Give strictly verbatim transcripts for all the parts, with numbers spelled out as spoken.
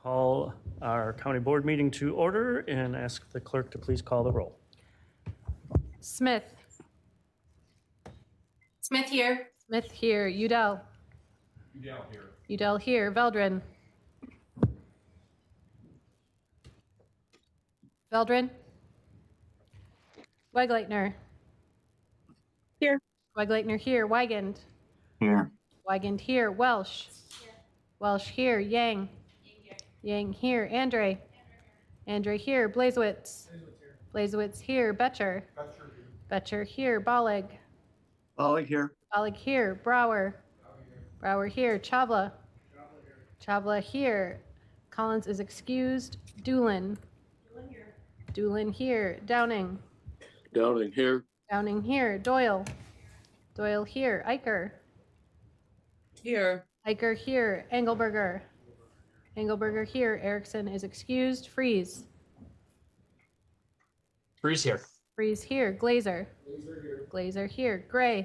Call our county board meeting to order and ask the clerk to please call the roll. Smith. Smith here. Smith here. Udell. Udell here. Udell here. Veldrin. Veldrin. Wegleitner. Here. Wegleitner here. Weigand. Here. Weigand here. Welsh. Here. Welsh here. Yang. Yang here. Andre. Andre here. Blazewitz. Blazewitz here. Betcher. Betcher here. Bollig. Bollig here. Bollig here. Brower. Brower here. Chavla. Chavla here. Collins is excused. Doolin. Doolin here. Downing. Downing here. Downing here. Doyle. Doyle here. Eicher. Here. Eicher here. Engelberger. Engelberger here. Erickson is excused. Freeze. Freeze here. Freeze here. Glazer. Glazer here. Gray.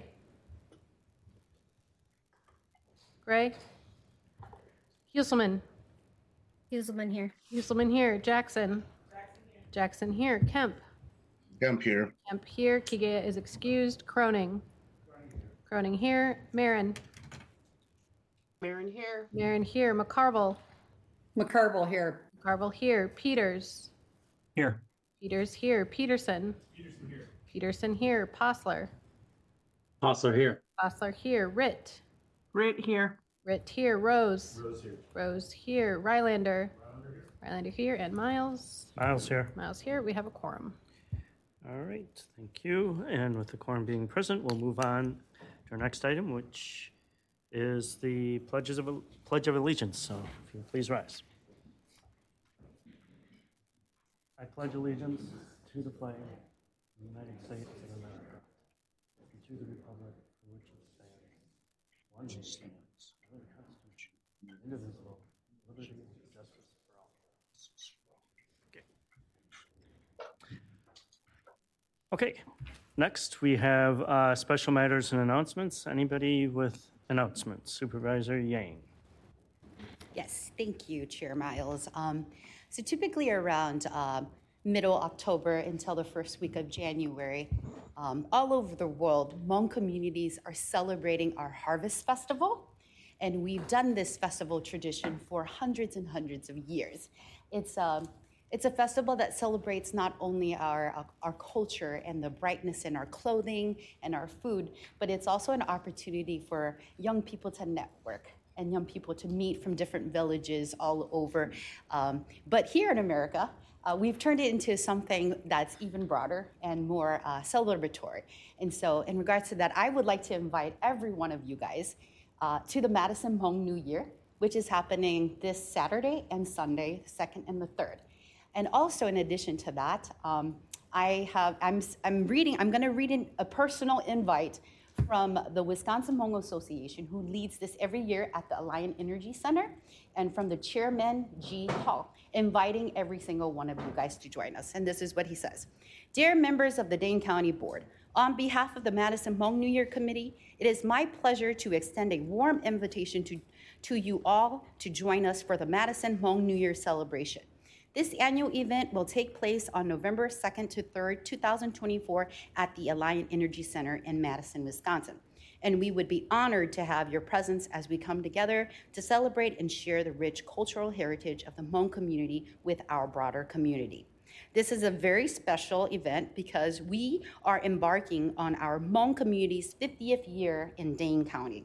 Gray. Husselman. Huselman here. Husselman here. Jackson. Jackson here. Kemp. Kemp here. Kemp here. Kigea is excused. Croning. Croning here. Marin. Marin here. Marin here. McCarville. McCarville here. McCarville here. Peters. Here. Peters here. Peterson. Peterson here. Peterson here. Posler. Posler here. Posler here. Ritt. Ritt here. Ritt here. Rose. Rose here. Rose here. Rylander. Rylander here. And Miles. Miles here. Miles here. We have a quorum. All right, thank you. And with the quorum being present, we'll move on to our next item, which is the pledges of Pledge of Allegiance. So if you please rise. I pledge allegiance to the flag of the United States of America and to the republic for which it stands, one nation, under the Constitution, indivisible, liberty and justice for all. Okay. Okay. Next, we have uh, special matters and announcements. Anybody with announcements? Supervisor Yang. Yes, thank you, Chair Miles. Um, so typically around uh, middle October until the first week of January, um, all over the world, Hmong communities are celebrating our Harvest Festival. And we've done this festival tradition for hundreds and hundreds of years. It's, um, it's a festival that celebrates not only our, our culture and the brightness in our clothing and our food, but it's also an opportunity for young people to network and young people to meet from different villages all over. Um, but here in America, uh, we've turned it into something that's even broader and more uh, celebratory. And so in regards to that, I would like to invite every one of you guys uh, to the Madison Hmong New Year, which is happening this Saturday and Sunday, the second and the third. And also in addition to that, um, I have, I'm, I'm reading, I'm gonna read in a personal invite from the Wisconsin Hmong Association, who leads this every year at the Alliant Energy Center, and from the chairman, G. Hall, inviting every single one of you guys to join us. And this is what he says. Dear members of the Dane County Board, on behalf of the Madison Hmong New Year Committee, it is my pleasure to extend a warm invitation to, to you all to join us for the Madison Hmong New Year celebration. This annual event will take place on November second to third, two thousand twenty-four at the Alliant Energy Center in Madison, Wisconsin. And we would be honored to have your presence as we come together to celebrate and share the rich cultural heritage of the Hmong community with our broader community. This is a very special event because we are embarking on our Hmong community's fiftieth year in Dane County.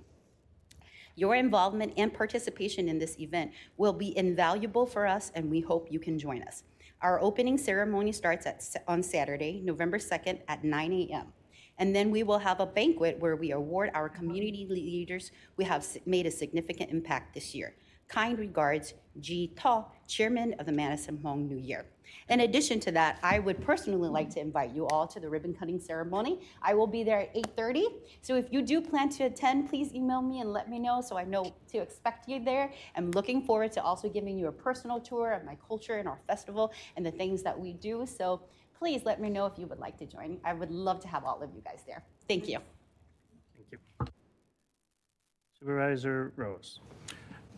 Your involvement and participation in this event will be invaluable for us, and we hope you can join us. Our opening ceremony starts at, on Saturday, November second at nine a.m. And then we will have a banquet where we award our community leaders who have made a significant impact this year. Kind regards, G. Ta, Chairman of the Madison Hmong New Year. In addition to that, I would personally like to invite you all to the ribbon cutting ceremony. I will be there at eight thirty. So if you do plan to attend, please email me and let me know so I know to expect you there. I'm looking forward to also giving you a personal tour of my culture and our festival and the things that we do. So please let me know if you would like to join. I would love to have all of you guys there. Thank you. Thank you. Supervisor Rose.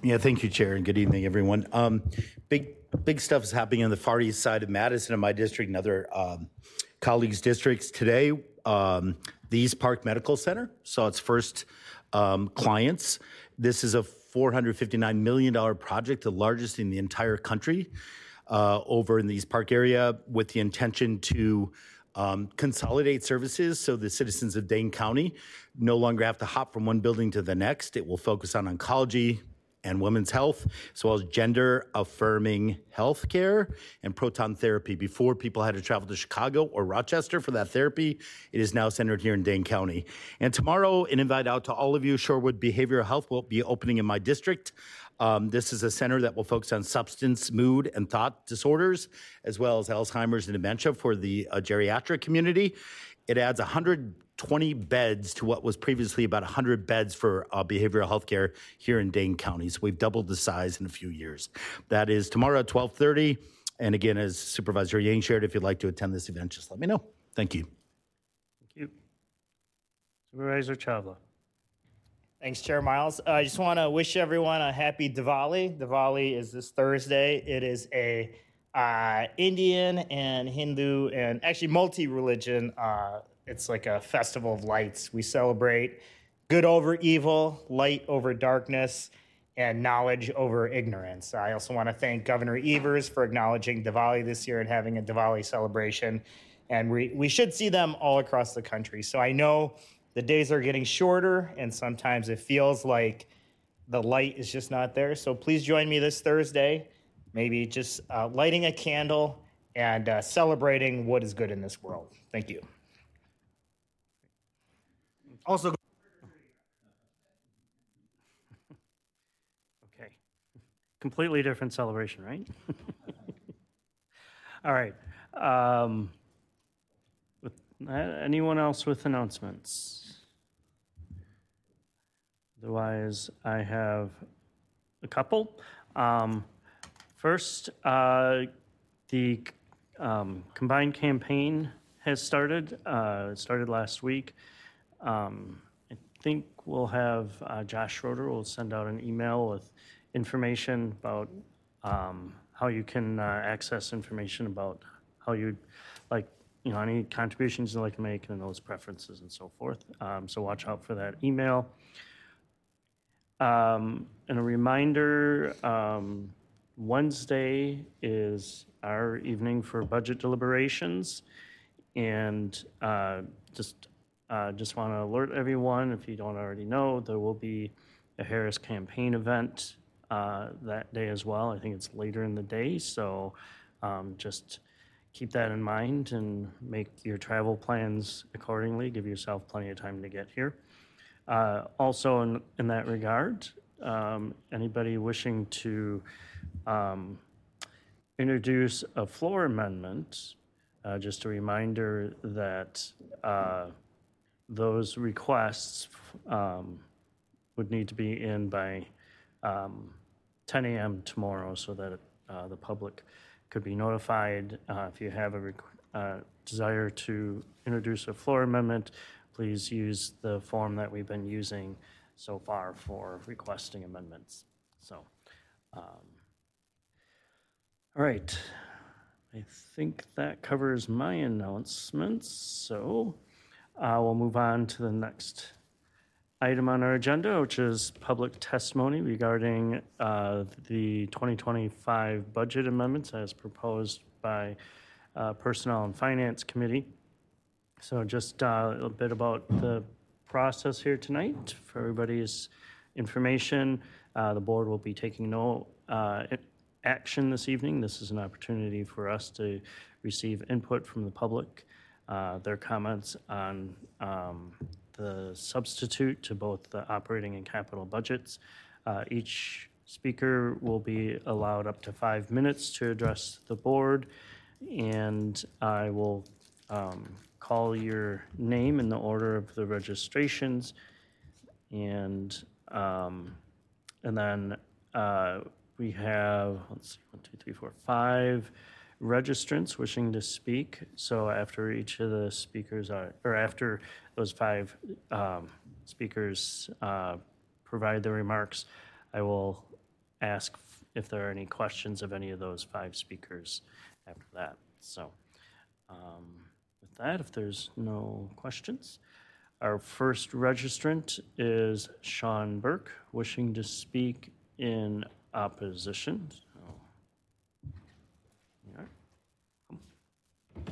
Yeah, thank you, Chair, and good evening, everyone. Um, big, big stuff is happening on the far east side of Madison in my district and other um, colleagues' districts today. Um, the East Park Medical Center saw its first um, clients. This is a four hundred fifty-nine million dollars project, the largest in the entire country, uh, over in the East Park area, with the intention to um, consolidate services so the citizens of Dane County no longer have to hop from one building to the next. It will focus on oncology and women's health, as well as gender affirming healthcare and proton therapy. Before, people had to travel to Chicago or Rochester for that therapy. It is now centered here in Dane County. And tomorrow, an invite out to all of you, Shorewood Behavioral Health will be opening in my district. Um, this is a center that will focus on substance, mood, and thought disorders, as well as Alzheimer's and dementia for the uh, geriatric community. It adds one hundred twenty beds to what was previously about one hundred beds for uh, behavioral health care here in Dane County. So we've doubled the size in a few years. That is tomorrow at twelve thirty. And again, as Supervisor Yang shared, if you'd like to attend this event, just let me know. Thank you. Thank you. Supervisor Chavla. Thanks, Chair Miles. Uh, I just want to wish everyone a happy Diwali. Diwali is this Thursday. It is a uh, Indian and Hindu and actually multi-religion. Uh, it's like a festival of lights. We celebrate good over evil, light over darkness, and knowledge over ignorance. I also want to thank Governor Evers for acknowledging Diwali this year and having a Diwali celebration. And we, we should see them all across the country. So I know the days are getting shorter, and sometimes it feels like the light is just not there. So please join me this Thursday, maybe just uh, lighting a candle and uh, celebrating what is good in this world. Thank you. Also, Okay. Completely different celebration, right? All right. Um, with, uh, anyone else with announcements? Otherwise, I have a couple. Um, first, uh, the um, combined campaign has started. Uh, it started last week. Um, I think we'll have uh, Josh Schroeder will send out an email with information about um, how you can uh, access information about how you'd like, you know, any contributions you'd like to make and those preferences and so forth. Um, so watch out for that email. Um, and a reminder, um, Wednesday is our evening for budget deliberations. And uh, just uh, just want to alert everyone, if you don't already know, there will be a Harris campaign event uh, that day as well. I think it's later in the day, so um, just keep that in mind and make your travel plans accordingly. Give yourself plenty of time to get here. Uh, also, in, in that regard, um, anybody wishing to um, introduce a floor amendment, uh, just a reminder that uh, those requests um, would need to be in by um, ten a.m. tomorrow so that uh, the public could be notified. Uh, if you have a requ- uh, desire to introduce a floor amendment, please use the form that we've been using so far for requesting amendments. So, um, all right. I think that covers my announcements. So uh, we'll move on to the next item on our agenda, which is public testimony regarding uh, the twenty twenty-five budget amendments as proposed by uh, Personnel and Finance Committee. So just uh, a bit about the process here tonight. For everybody's information, uh, the board will be taking no uh, action this evening. This is an opportunity for us to receive input from the public, uh, their comments on um, the substitute to both the operating and capital budgets. Uh, each speaker will be allowed up to five minutes to address the board, and I will um, call your name in the order of the registrations, and um, and then uh, we have, let's see, one, two, three, four, five registrants wishing to speak. So after each of the speakers are, or after those five um, speakers uh, provide their remarks, I will ask if there are any questions of any of those five speakers after that. So um, with that, if there's no questions, our first registrant is Sean Burke, wishing to speak in opposition. So, all right.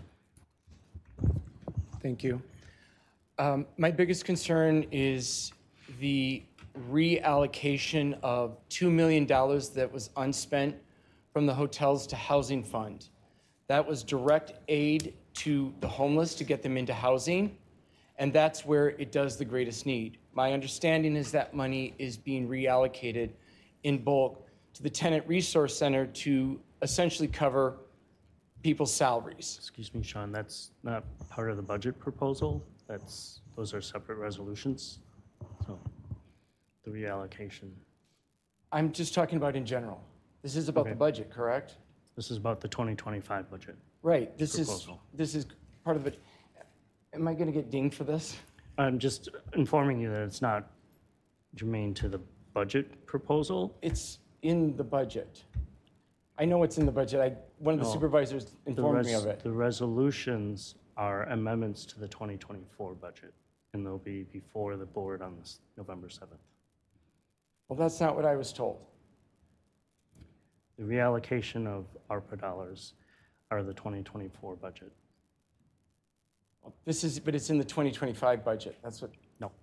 Thank you. Um, my biggest concern is the reallocation of two million dollars that was unspent from the hotels to housing fund. That was direct aid to the homeless to get them into housing, and that's where it does the greatest need. My understanding is that money is being reallocated in bulk to the Tenant Resource Center to essentially cover people's salaries. Excuse me, Sean, that's not part of the budget proposal. That's, those are separate resolutions. So the reallocation. I'm just talking about in general. This is about Okay. the budget, correct? This is about the twenty twenty-five budget. Right. This is Proposal. this is part of it. Am I going to get dinged for this? I'm just informing you that it's not germane to the budget proposal. It's in the budget. I know it's in the budget. I one of the No. supervisors The informed res- me of it. The resolutions are amendments to the twenty twenty-four budget, and they'll be before the board on this November seventh. Well, that's not what I was told. The reallocation of ARPA dollars are the twenty twenty-four budget. This is, but it's in the twenty twenty-five budget. That's what. No.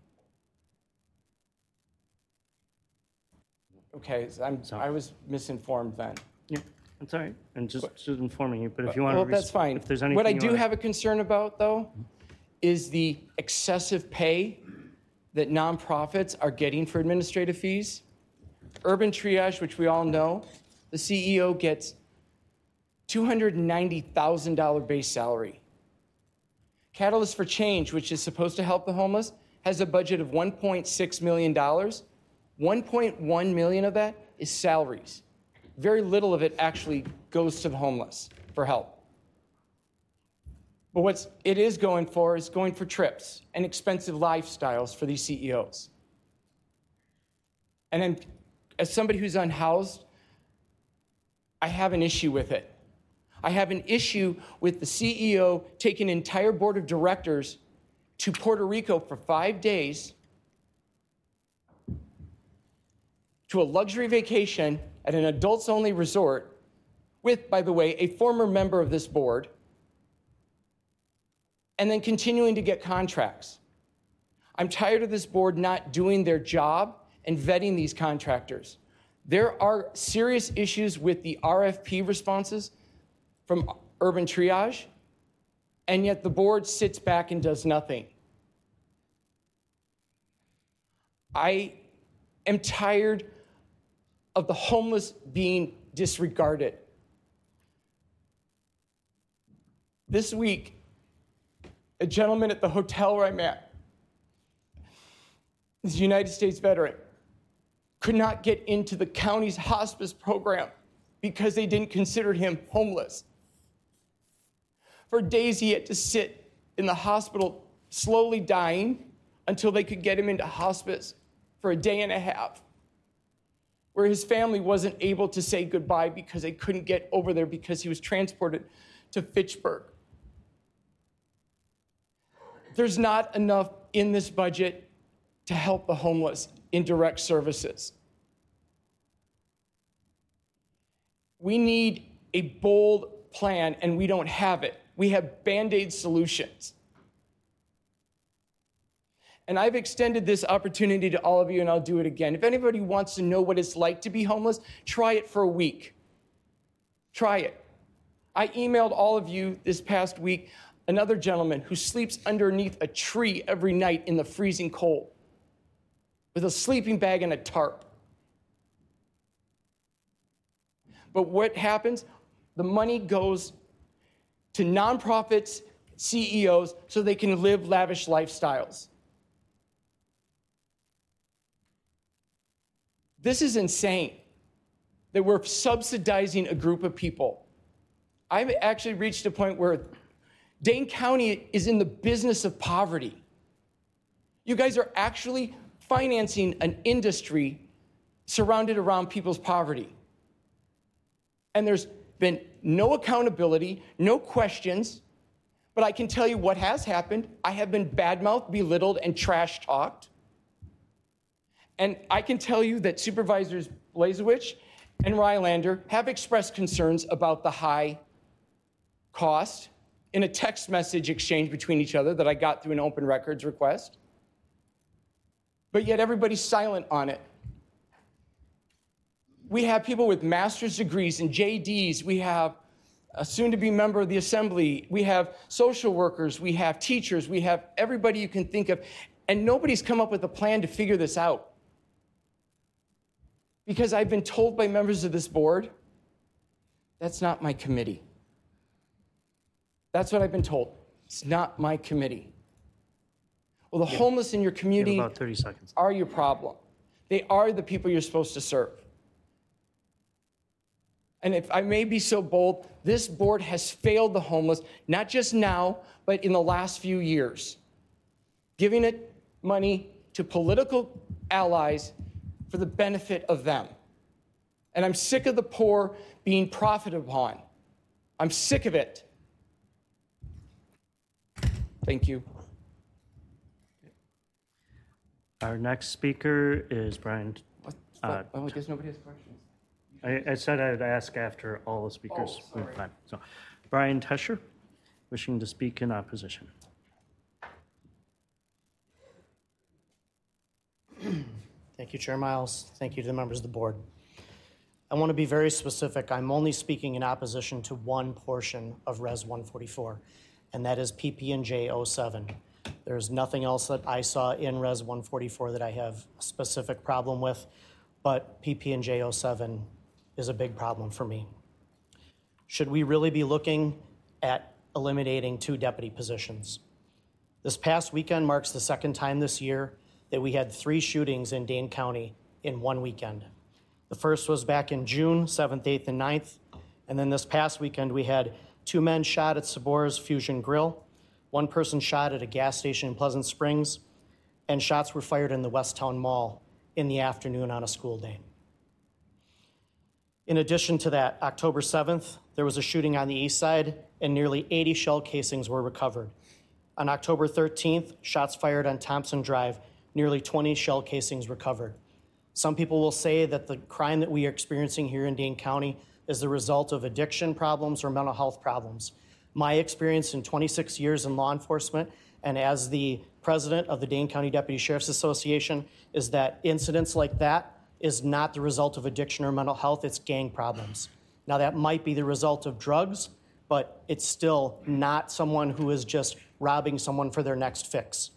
Okay, so I'm. So- I was misinformed then. Yeah, that's all right. And just, just informing you, but if you want Well, to. that's fine. If there's anything. What I you do wanna- have a concern about, though, is the excessive pay that nonprofits are getting for administrative fees. Urban Triage, which we all know, the C E O gets two hundred ninety thousand dollars base salary. Catalyst for Change, which is supposed to help the homeless, has a budget of one point six million dollars. one point one million dollars of that is salaries. Very little of it actually goes to the homeless for help. But what it is going for is going for trips and expensive lifestyles for these C E Os. And then, as somebody who's unhoused, I have an issue with it. I have an issue with the C E O taking an entire board of directors to Puerto Rico for five days to a luxury vacation at an adults-only resort with, by the way, a former member of this board, and then continuing to get contracts. I'm tired of this board not doing their job and vetting these contractors. There are serious issues with the R F P responses from Urban Triage, and yet the board sits back and does nothing. I am tired of the homeless being disregarded. This week, a gentleman at the hotel where I'm at, is a United States veteran, could not get into the county's hospice program because they didn't consider him homeless. For days, he had to sit in the hospital slowly dying until they could get him into hospice for a day and a half, where his family wasn't able to say goodbye because they couldn't get over there because he was transported to Fitchburg. There's not enough in this budget to help the homeless in direct services. We need a bold plan, and we don't have it. We have Band-Aid solutions. And I've extended this opportunity to all of you, and I'll do it again. If anybody wants to know what it's like to be homeless, try it for a week. Try it. I emailed all of you this past week another gentleman who sleeps underneath a tree every night in the freezing cold with a sleeping bag and a tarp. But what happens? The money goes to nonprofits, C E Os, so they can live lavish lifestyles. This is insane that we're subsidizing a group of people. I've actually reached a point where Dane County is in the business of poverty. You guys are actually financing an industry surrounded around people's poverty. And there's been no accountability, no questions, but I can tell you what has happened. I have been badmouthed, belittled, and trash talked. And I can tell you that Supervisors Blazewicz and Rylander have expressed concerns about the high cost in a text message exchange between each other that I got through an open records request. But yet everybody's silent on it. We have people with master's degrees and J Ds. We have a soon-to-be member of the assembly. We have social workers. We have teachers. We have everybody you can think of. And nobody's come up with a plan to figure this out. Because I've been told by members of this board, that's not my committee. That's what I've been told. It's not my committee. Well, the Yeah. homeless in your You have community about thirty seconds. are your problem. They are the people you're supposed to serve. And if I may be so bold, this board has failed the homeless, not just now, but in the last few years, giving it money to political allies for the benefit of them. And I'm sick of the poor being profited upon. I'm sick of it. Thank you. Our next speaker is Brian. What? Uh, Oh, I guess nobody has questions. I, I said I'd ask after all the speakers. Oh, sorry. Fine. So, Brian Tesher, wishing to speak in opposition. Thank you, Chair Miles. Thank you to the members of the board. I want to be very specific. I'm only speaking in opposition to one portion of Res one forty-four, and that is P P and J oh seven. There's nothing else that I saw in Res one forty-four that I have a specific problem with, but P P and J oh seven is a big problem for me. Should we really be looking at eliminating two deputy positions? This past weekend marks the second time this year that we had three shootings in Dane County in one weekend. The first was back in June, seventh, eighth, and ninth. And then this past weekend, we had two men shot at Sabor's Fusion Grill, one person shot at a gas station in Pleasant Springs, and shots were fired in the Westtown Mall in the afternoon on a school day. In addition to that, October seventh, there was a shooting on the east side, and nearly eighty shell casings were recovered. On October thirteenth, shots fired on Thompson Drive, nearly twenty shell casings recovered. Some people will say that the crime that we are experiencing here in Dane County is the result of addiction problems or mental health problems. My experience in twenty-six years in law enforcement and as the president of the Dane County Deputy Sheriff's Association is that incidents like that is not the result of addiction or mental health, it's gang problems. Now that might be the result of drugs, but it's still not someone who is just robbing someone for their next fix.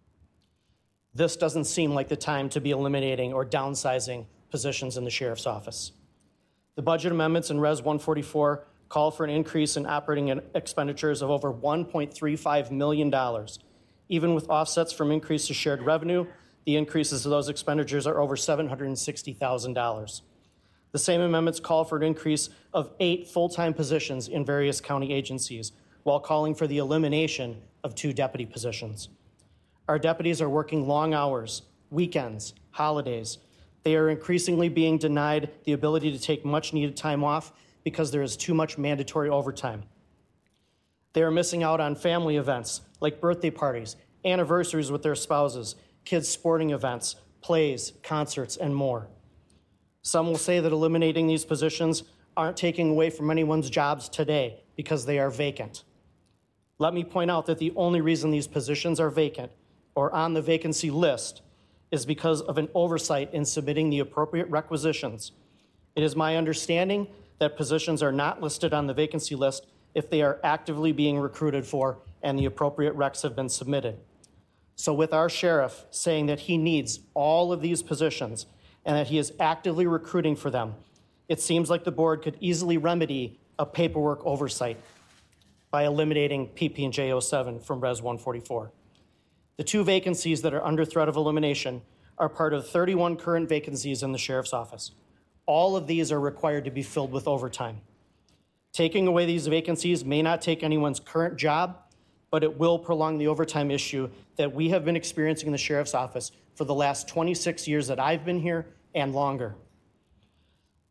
This doesn't seem like the time to be eliminating or downsizing positions in the sheriff's office. The budget amendments in Res one forty-four call for an increase in operating expenditures of over one point three five million dollars. Even with offsets from increase to shared revenue, the increases to those expenditures are over seven hundred sixty thousand dollars. The same amendments call for an increase of eight full-time positions in various county agencies, while calling for the elimination of two deputy positions. Our deputies are working long hours, weekends, holidays. They are increasingly being denied the ability to take much-needed time off because there is too much mandatory overtime. They are missing out on family events like birthday parties, anniversaries with their spouses, kids' sporting events, plays, concerts, and more. Some will say that eliminating these positions aren't taking away from anyone's jobs today because they are vacant. Let me point out that the only reason these positions are vacant or on the vacancy list is because of an oversight in submitting the appropriate requisitions. It is my understanding that positions are not listed on the vacancy list if they are actively being recruited for and the appropriate recs have been submitted. So with our sheriff saying that he needs all of these positions and that he is actively recruiting for them, it seems like the board could easily remedy a paperwork oversight by eliminating P P and J oh seven from Res one forty-four. The two vacancies that are under threat of elimination are part of thirty-one current vacancies in the sheriff's office. All of these are required to be filled with overtime. Taking away these vacancies may not take anyone's current job, but it will prolong the overtime issue that we have been experiencing in the sheriff's office for the last twenty-six years that I've been here and longer.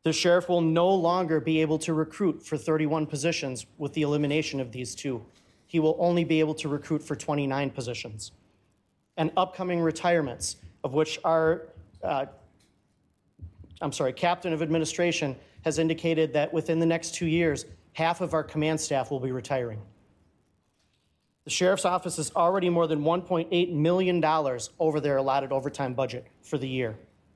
The sheriff will no longer be able to recruit for thirty-one positions with the elimination of these two. He will only be able to recruit for twenty-nine positions. And upcoming retirements, of which our, uh, I'm sorry, captain of administration has indicated that within the next two years, half of our command staff will be retiring. The sheriff's office is already more than one point eight million dollars over their allotted overtime budget for the year.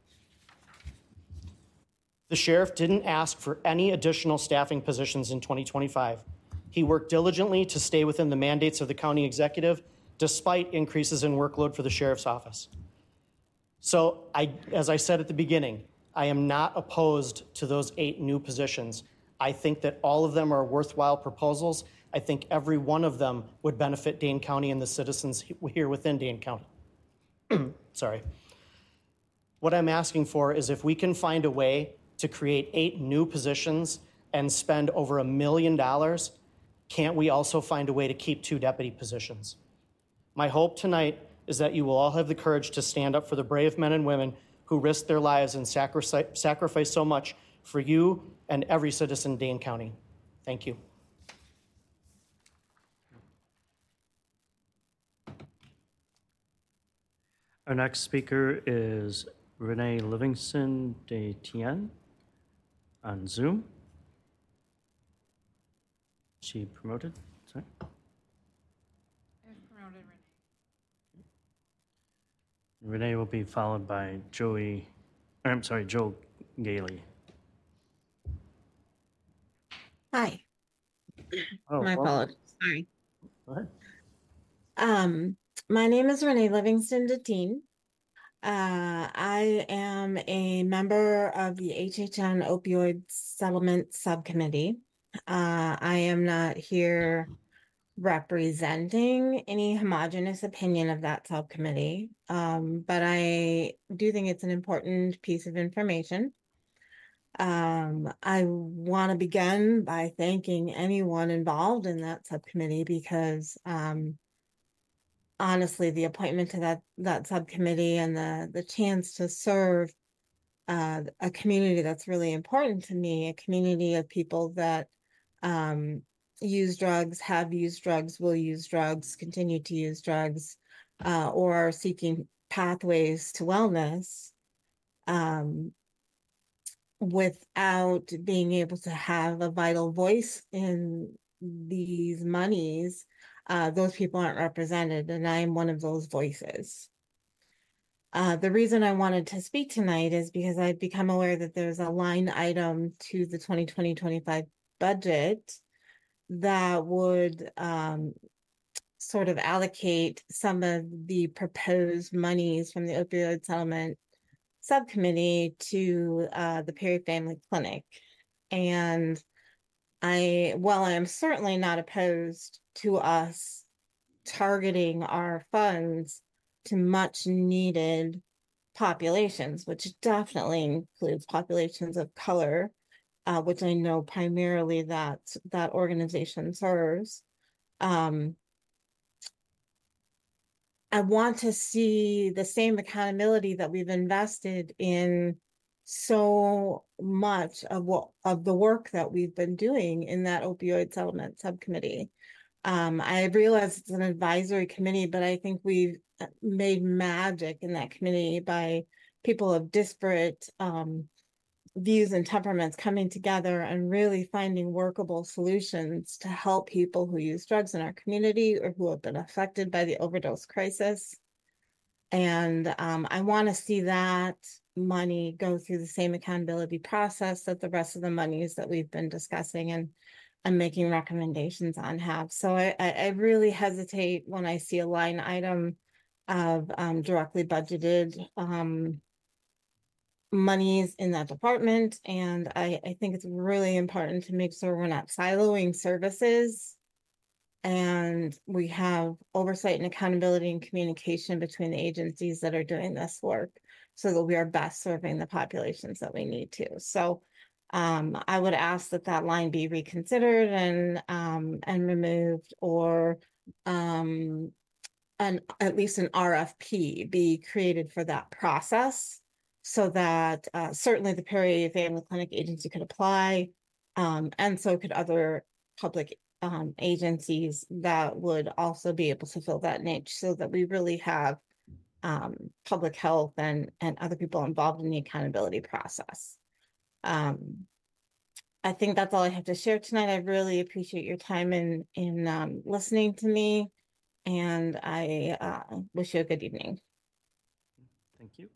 The sheriff didn't ask for any additional staffing positions in twenty twenty-five. He worked diligently to stay within the mandates of the county executive, despite increases in workload for the sheriff's office. So, I, as I said at the beginning, I am not opposed to those eight new positions. I think that all of them are worthwhile proposals. I think every one of them would benefit Dane County and the citizens here within Dane County. Sorry. What I'm asking for is if we can find a way to create eight new positions and spend over a million dollars, can't we also find a way to keep two deputy positions? My hope tonight is that you will all have the courage to stand up for the brave men and women who risked their lives and sacrifice, sacrifice so much for you and every citizen in Dane County. Thank you. Our next speaker is Renee Livingston de Tien on Zoom. She promoted? Sorry. Promoted Renee. Renee will be followed by Joey, or I'm sorry, Joe Gailey. Hi. Oh, My well, apologies. Sorry. Go ahead. Um, my name is Renee Livingston Deteen. Uh, I am a member of the H H N Opioid Settlement Subcommittee. Uh, I am not here representing any homogenous opinion of that subcommittee, um, but I do think it's an important piece of information. Um, I want to begin by thanking anyone involved in that subcommittee because um, honestly, the appointment to that that subcommittee and the the chance to serve uh, a community that's really important to me, a community of people that um, use drugs, have used drugs, will use drugs, continue to use drugs, uh, or are seeking pathways to wellness, um, without being able to have a vital voice in these monies, uh, those people aren't represented, and I am one of those voices. Uh, the reason I wanted to speak tonight is because I've become aware that there's a line item to the twenty twenty twenty-five budget that would um, sort of allocate some of the proposed monies from the opioid settlement subcommittee to uh, the Perry Family Clinic. And I, while I am certainly not opposed to us targeting our funds to much needed populations, which definitely includes populations of color, uh, which I know primarily that that organization serves. Um, I want to see the same accountability that we've invested in so much of what of the work that we've been doing in that opioid settlement subcommittee. Um, I realize it's an advisory committee, but I think we've made magic in that committee by people of disparate um, views and temperaments coming together and really finding workable solutions to help people who use drugs in our community or who have been affected by the overdose crisis. And um, I want to see that money go through the same accountability process that the rest of the monies that we've been discussing and and making recommendations on have. So I, I really hesitate when I see a line item of um, directly budgeted um, monies in that department. And I, I think it's really important to make sure we're not siloing services and we have oversight and accountability and communication between the agencies that are doing this work so that we are best serving the populations that we need to. So um, I would ask that that line be reconsidered and um, and removed, or um, an, at least an R F P be created for that process so that uh, certainly the Perry Family Clinic Agency could apply, um, and so could other public um, agencies that would also be able to fill that niche, so that we really have um, public health and, and other people involved in the accountability process. Um, I think that's all I have to share tonight. I really appreciate your time in, in um, listening to me, and I uh, wish you a good evening. Thank you.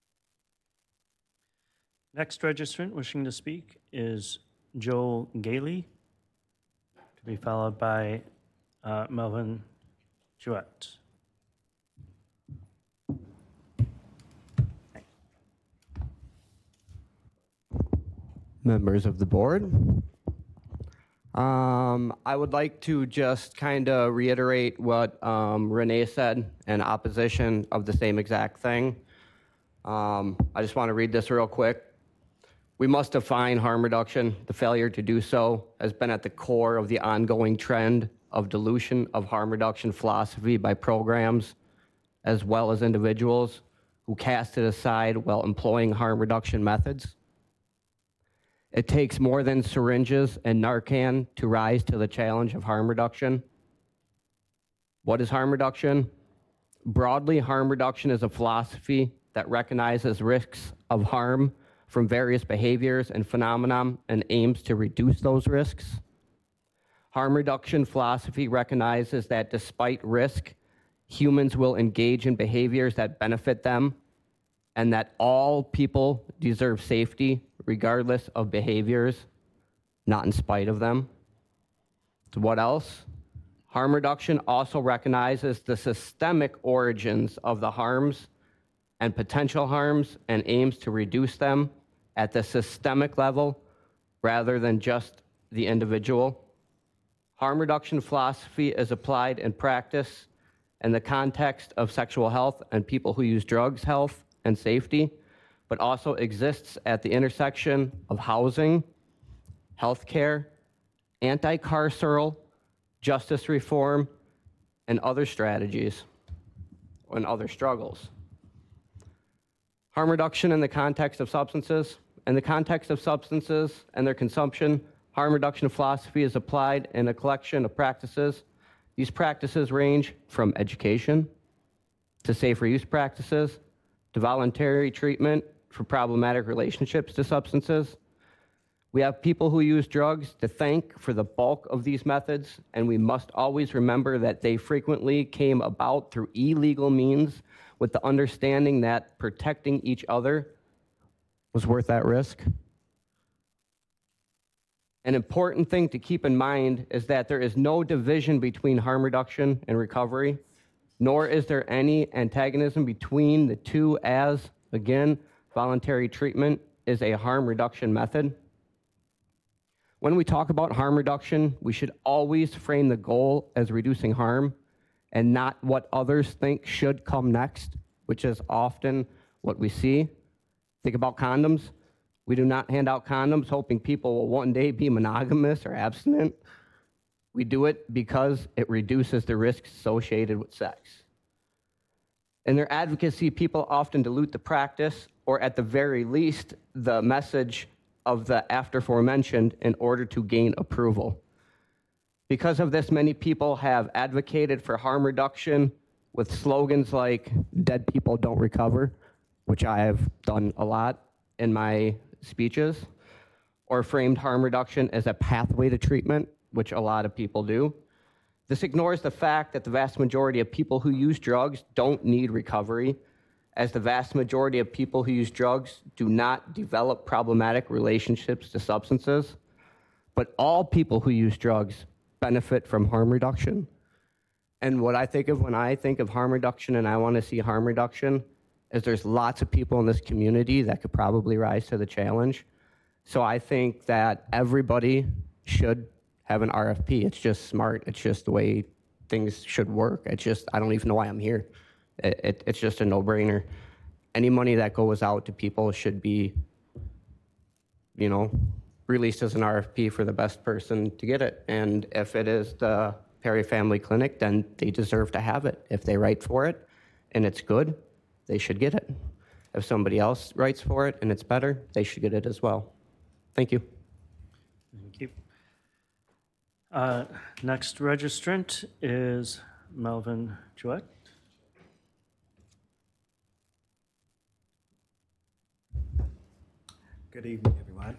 Next registrant wishing to speak is Joel Gailey, to be followed by uh, Melvin Jewett. Members of the board. Um, I would like to just kind of reiterate what um, Renee said in opposition of the same exact thing. Um, I just want to read this real quick. We must define harm reduction. The failure to do so has been at the core of the ongoing trend of dilution of harm reduction philosophy by programs as well as individuals who cast it aside while employing harm reduction methods. It takes more than syringes and Narcan to rise to the challenge of harm reduction. What is harm reduction? Broadly, harm reduction is a philosophy that recognizes risks of harm from various behaviors and phenomena and aims to reduce those risks. Harm reduction philosophy recognizes that despite risk, humans will engage in behaviors that benefit them, and that all people deserve safety regardless of behaviors, not in spite of them. So what else? Harm reduction also recognizes the systemic origins of the harms and potential harms and aims to reduce them at the systemic level rather than just the individual. Harm reduction philosophy is applied in practice in the context of sexual health and people who use drugs health and safety, but also exists at the intersection of housing, healthcare, anti-carceral, justice reform, and other strategies and other struggles. Harm reduction in the context of substances. In the context of substances and their consumption, harm reduction philosophy is applied in a collection of practices. These practices range from education to safer use practices to voluntary treatment for problematic relationships to substances. We have people who use drugs to thank for the bulk of these methods, and we must always remember that they frequently came about through illegal means with the understanding that protecting each other was worth that risk. An important thing to keep in mind is that there is no division between harm reduction and recovery, nor is there any antagonism between the two, as, again, voluntary treatment is a harm reduction method. When we talk about harm reduction, we should always frame the goal as reducing harm and not what others think should come next, which is often what we see. Think about condoms. We do not hand out condoms hoping people will one day be monogamous or abstinent. We do it because it reduces the risks associated with sex. In their advocacy, people often dilute the practice, or at the very least, the message of the after aforementioned in order to gain approval. Because of this, many people have advocated for harm reduction with slogans like "dead people don't recover," which I have done a lot in my speeches, or framed harm reduction as a pathway to treatment, which a lot of people do. This ignores the fact that the vast majority of people who use drugs don't need recovery, as the vast majority of people who use drugs do not develop problematic relationships to substances, but all people who use drugs benefit from harm reduction. And what I think of when I think of harm reduction and I want to see harm reduction is there's lots of people in this community that could probably rise to the challenge. So I think that everybody should have an R F P. It's just smart. It's just the way things should work. It's just, I don't even know why I'm here. It, it, it's just a no-brainer. Any money that goes out to people should be, you know, released as an R F P for the best person to get it. And if it is the Perry Family Clinic, then they deserve to have it. If they write for it and it's good, they should get it. If somebody else writes for it and it's better, they should get it as well. Thank you. Thank you. Uh, next registrant is Melvin Jouet. Good evening, everyone.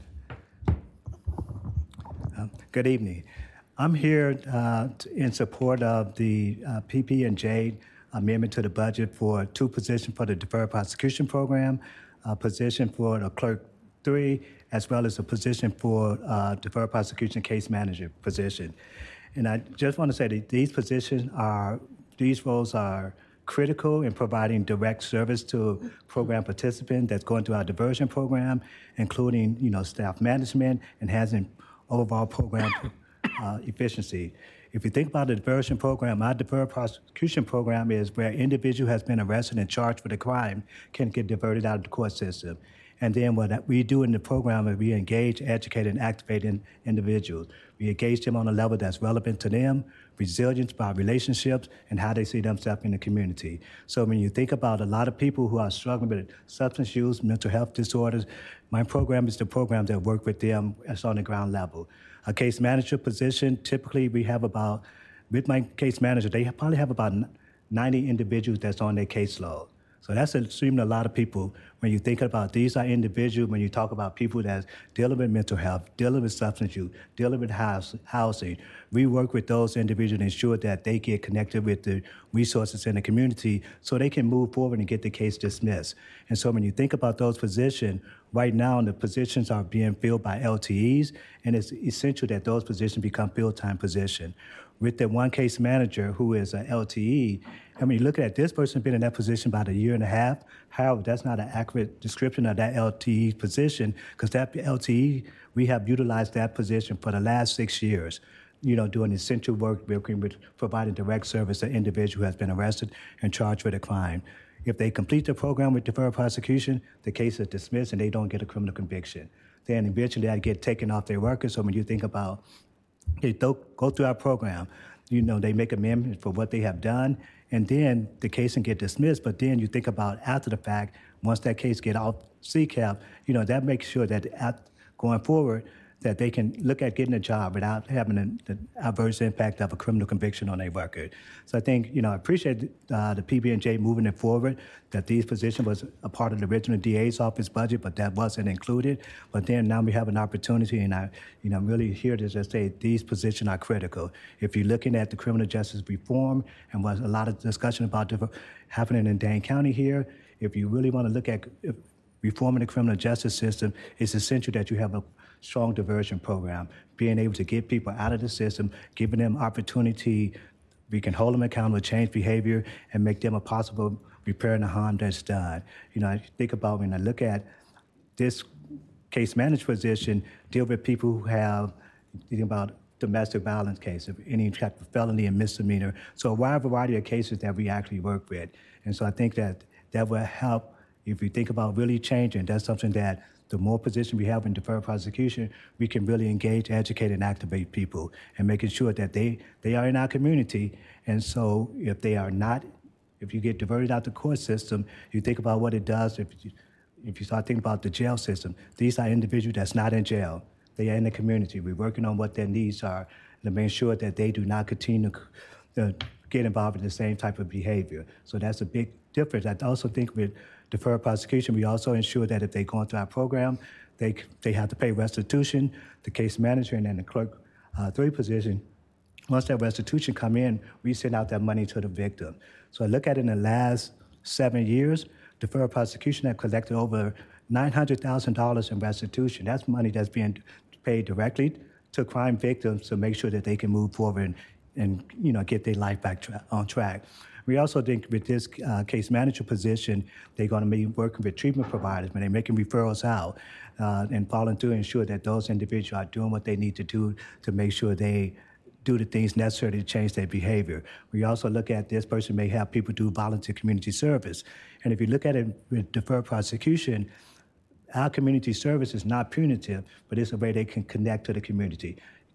Um, good evening. I'm here uh, t- in support of the uh, P P and J amendment to the budget for two positions for the deferred prosecution program, a position for the clerk three, as well as a position for uh, deferred prosecution case manager position. And I just want to say that these positions are, these roles are critical in providing direct service to program participants that's going through our diversion program, including, you know, staff management, enhancing overall program uh, efficiency. If you think about the diversion program, our deferred prosecution program is where an individual has been arrested and charged for the crime can get diverted out of the court system. And then what we do in the program is we engage, educate, and activate in individuals. We engage them on a level that's relevant to them, resilience by relationships, and how they see themselves in the community. So when you think about a lot of people who are struggling with substance use, mental health disorders, my program is the program that work with them as on the ground level. A case manager position, typically we have about, with my case manager, they probably have about ninety individuals that's on their caseload. So that's assuming a lot of people. When you think about these are individuals, when you talk about people that's dealing with mental health, dealing with substance use, dealing with house, housing, we work with those individuals to ensure that they get connected with the resources in the community so they can move forward and get the case dismissed. And so when you think about those positions, right now the positions are being filled by L T Es, and it's essential that those positions become full-time positions. With the one case manager who is an L T E, I mean, look at this person been in that position about a year and a half. However, that's not an accurate description of that L T E position because that L T E, we have utilized that position for the last six years, you know, doing essential work, working with providing direct service to an individual who has been arrested and charged with a crime. If they complete the program with deferred prosecution, the case is dismissed and they don't get a criminal conviction. Then eventually they get taken off their record. So when you think about they go through our program, you know, they make amendments for what they have done, and then the case can get dismissed. But then you think about after the fact, once that case get off C CAP, you know, that makes sure that at, going forward, that they can look at getting a job without having a, the adverse impact of a criminal conviction on their record. So I think, you know, I appreciate uh, the P B and J moving it forward, that these positions was a part of the original D A's office budget, but that wasn't included. But then now we have an opportunity, and I, you know, I'm really here to just say these positions are critical. If you're looking at the criminal justice reform, and was a lot of discussion about happening in Dane County here, if you really want to look at reforming the criminal justice system, it's essential that you have a strong diversion program, being able to get people out of the system, giving them opportunity, we can hold them accountable, change behavior, and make them a possible repair in the harm that's done. You know, I think about when I look at this case management position, deal with people who have, think about domestic violence cases, any type of felony and misdemeanor. So a wide variety of cases that we actually work with. And so I think that that will help if you think about really changing. That's something that the more position we have in deferred prosecution, we can really engage, educate, and activate people and making sure that they, they are in our community. And so if they are not, if you get diverted out the court system, you think about what it does. If you, if you start thinking about the jail system, these are individuals that's not in jail. They are in the community. We're working on what their needs are to make sure that they do not continue to get involved in the same type of behavior. So that's a big difference. I also think with deferred prosecution, we also ensure that if they go into our program, they they have to pay restitution, the case manager, and then the clerk uh, three position. Once that restitution come in, we send out that money to the victim. So I look at it in the last seven years, deferred prosecution have collected over nine hundred thousand dollars in restitution. That's money that's being paid directly to crime victims to make sure that they can move forward and, and you know, get their life back tra- on track. We also think with this uh, case manager position, they're going to be working with treatment providers when they're making referrals out uh, and following through, ensure that those individuals are doing what they need to do to make sure they do the things necessary to change their behavior. We also look at this person may have people do volunteer community service. And if you look at it with deferred prosecution, our community service is not punitive, but it's a way they can connect to the community.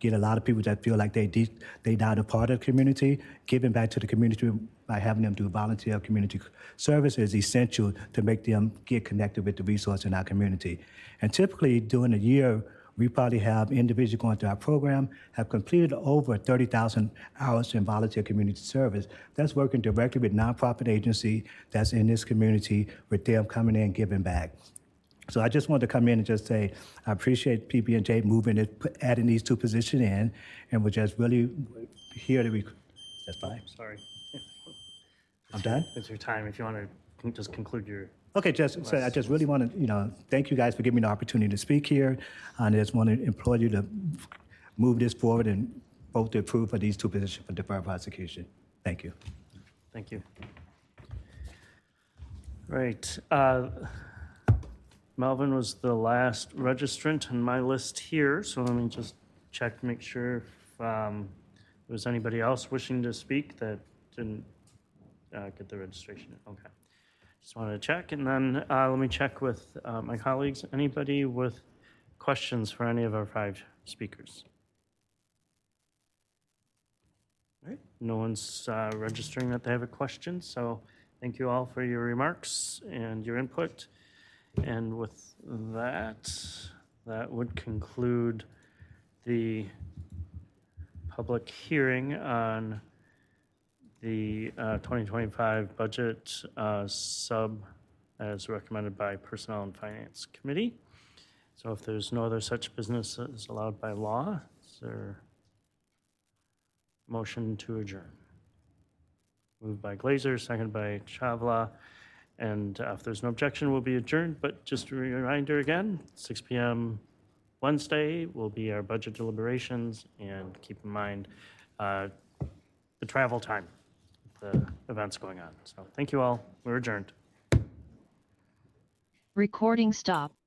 get a lot of people that feel like they de- they not a part of the community. Giving back to the community by having them do volunteer community service is essential to make them get connected with the resource in our community. And typically during a year, we probably have individuals going through our program have completed over thirty thousand hours in volunteer community service. That's working directly with nonprofit agency that's in this community with them coming in and giving back. So I just wanted to come in and just say, I appreciate P B and J moving it, put- adding these two positions in, and we're just really here to, rec- that's fine. Sorry. I'm done? It's your time. If you want to just conclude your. Okay, just, so I just really want to, you know, thank you guys for giving me the opportunity to speak here. And I just want to implore you to move this forward and vote to approve for these two positions for deferred prosecution. Thank you. Thank you. Right. Uh, Melvin was the last registrant on my list here, so let me just check to make sure if um, there was anybody else wishing to speak that didn't uh, get the registration. Okay. Just wanted to check, and then uh, let me check with uh, my colleagues. Anybody with questions for any of our five speakers? All right. No one's uh, registering that they have a question, so thank you all for your remarks and your input. And with that, that would conclude the public hearing on the uh, twenty twenty-five budget uh, sub as recommended by Personnel and Finance Committee. So if there's no other such business as allowed by law, is there a motion to adjourn? Moved by Glazer, seconded by Chavla. And uh, if there's no objection, we'll be adjourned. But just a reminder again, six p.m. Wednesday will be our budget deliberations. And keep in mind uh, the travel time, the events going on. So thank you all. We're adjourned. Recording stop.